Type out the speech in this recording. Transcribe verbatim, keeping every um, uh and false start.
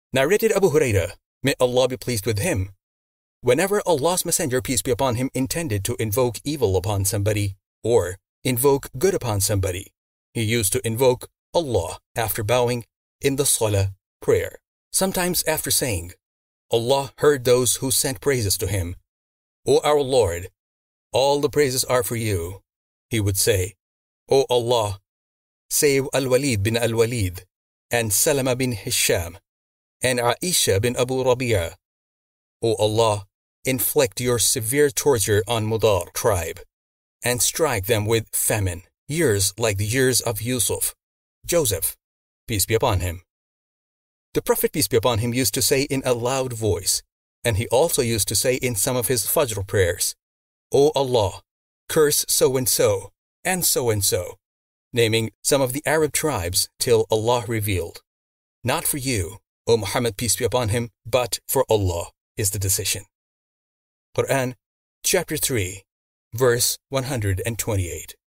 Narrated Abu Hurairah, may Allah be pleased with him, whenever Allah's Messenger, peace be upon him, intended to invoke evil upon somebody or invoke good upon somebody, he used to invoke Allah after bowing in the Salah prayer. Sometimes after saying, Allah heard those who sent praises to him, O our Lord, all the praises are for you, he would say, O Allah, save Al-Walid bin Al-Walid and Salama bin Hisham and Aisha bin Abu Rabi'a. O Allah, inflict your severe torture on Mudar tribe and strike them with famine, years like the years of Yusuf, Joseph, peace be upon him. The Prophet, peace be upon him, used to say in a loud voice, and he also used to say in some of his Fajr prayers, O Allah, curse so-and-so and so-and-so, naming some of the Arab tribes till Allah revealed, not for you, O Muhammad, peace be upon him, but for Allah is the decision. Quran, chapter three, verse one hundred twenty-eight.